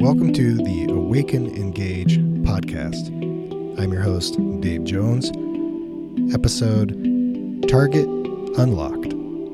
Welcome to the Awaken Engage podcast. I'm your host, Dave Jones. Episode Target Unlocked.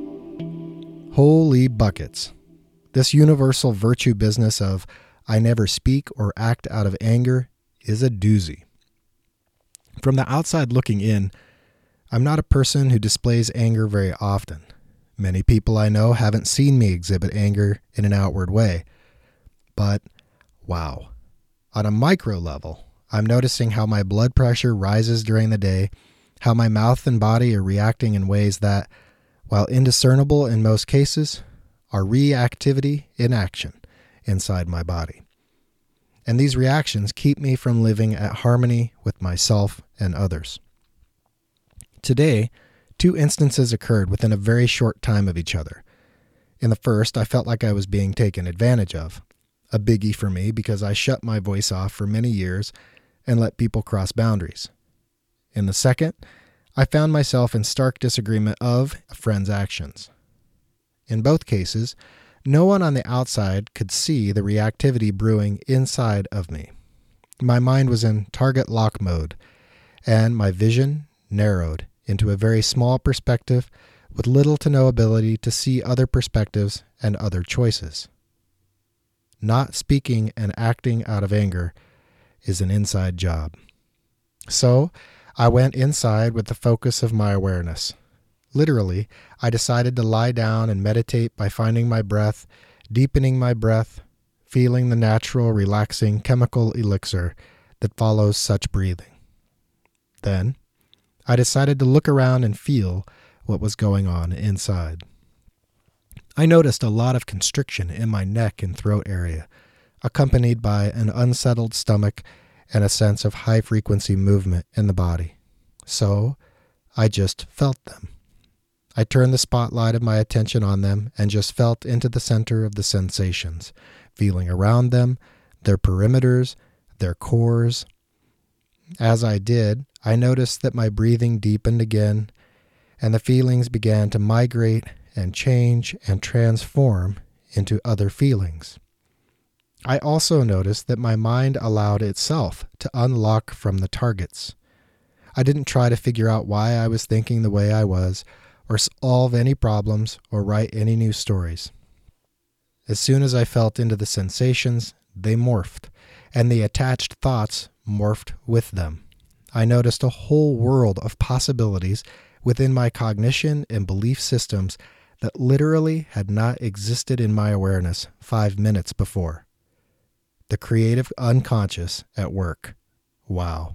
Holy buckets. This universal virtue business of I never speak or act out of anger is a doozy. From the outside looking in, I'm not a person who displays anger very often. Many people I know haven't seen me exhibit anger in an outward way. But, wow. On a micro level, I'm noticing how my blood pressure rises during the day, how my mouth and body are reacting in ways that, while indiscernible in most cases, are reactivity in action inside my body. And these reactions keep me from living at harmony with myself and others. Today, 2 instances occurred within a very short time of each other. In the first, I felt like I was being taken advantage of. A biggie for me because I shut my voice off for many years and let people cross boundaries. In the second, I found myself in stark disagreement of a friend's actions. In both cases, no one on the outside could see the reactivity brewing inside of me. My mind was in target lock mode, and my vision narrowed into a very small perspective with little to no ability to see other perspectives and other choices. Not speaking and acting out of anger is an inside job. So, I went inside with the focus of my awareness. Literally, I decided to lie down and meditate by finding my breath, deepening my breath, feeling the natural, relaxing chemical elixir that follows such breathing. Then, I decided to look around and feel what was going on inside. I noticed a lot of constriction in my neck and throat area, accompanied by an unsettled stomach and a sense of high-frequency movement in the body. So, I just felt them. I turned the spotlight of my attention on them and just felt into the center of the sensations, feeling around them, their perimeters, their cores. As I did, I noticed that my breathing deepened again, and the feelings began to migrate and change and transform into other feelings. I also noticed that my mind allowed itself to unlock from the targets. I didn't try to figure out why I was thinking the way I was, or solve any problems, or write any new stories. As soon as I felt into the sensations, they morphed, and the attached thoughts morphed with them. I noticed a whole world of possibilities within my cognition and belief systems that literally had not existed in my awareness 5 minutes before. The creative unconscious at work. Wow.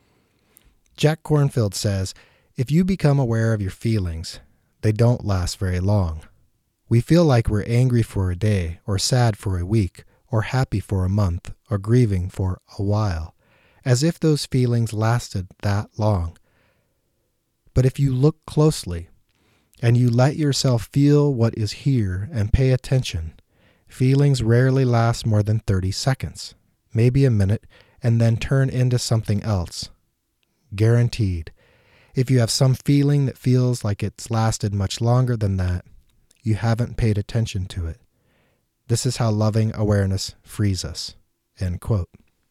Jack Kornfield says, if you become aware of your feelings, they don't last very long. We feel like we're angry for a day, or sad for a week, or happy for a month, or grieving for a while, as if those feelings lasted that long. But if you look closely, and you let yourself feel what is here and pay attention, feelings rarely last more than 30 seconds, maybe a minute, and then turn into something else. Guaranteed. If you have some feeling that feels like it's lasted much longer than that, you haven't paid attention to it. This is how loving awareness frees us." End quote.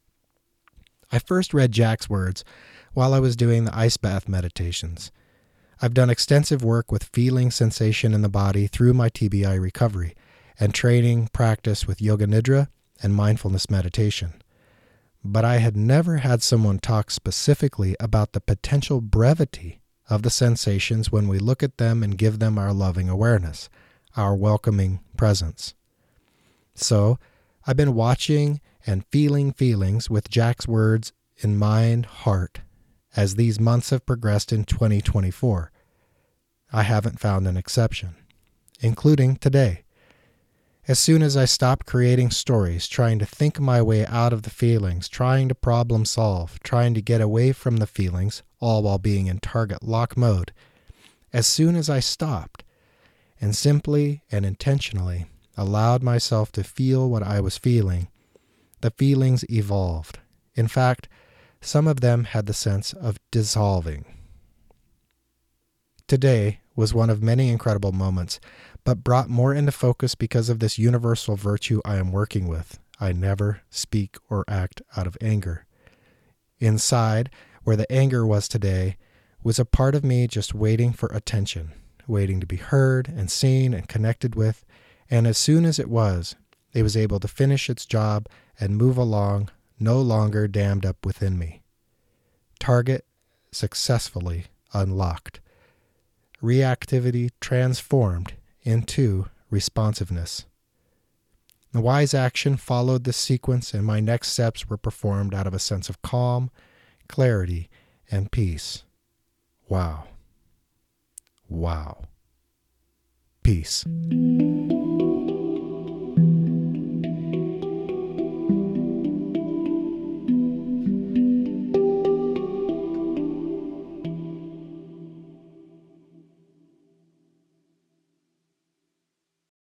I first read Jack's words while I was doing the ice bath meditations. I've done extensive work with feeling sensation in the body through my TBI recovery and training practice with Yoga Nidra and mindfulness meditation. But I had never had someone talk specifically about the potential brevity of the sensations when we look at them and give them our loving awareness, our welcoming presence. So, I've been watching and feeling feelings with Jack's words in mind, heart, as these months have progressed in 2024. I haven't found an exception, including today. As soon as I stopped creating stories, trying to think my way out of the feelings, trying to problem solve, trying to get away from the feelings, all while being in target lock mode, as soon as I stopped and simply and intentionally allowed myself to feel what I was feeling, the feelings evolved. In fact, some of them had the sense of dissolving. Today was one of many incredible moments, but brought more into focus because of this universal virtue I am working with. I never speak or act out of anger. Inside, where the anger was today, was a part of me just waiting for attention, waiting to be heard and seen and connected with, and as soon as it was able to finish its job and move along, no longer dammed up within me. Target successfully unlocked. Reactivity transformed into responsiveness. The wise action followed this sequence, and my next steps were performed out of a sense of calm, clarity, and peace. Wow. Wow. Peace.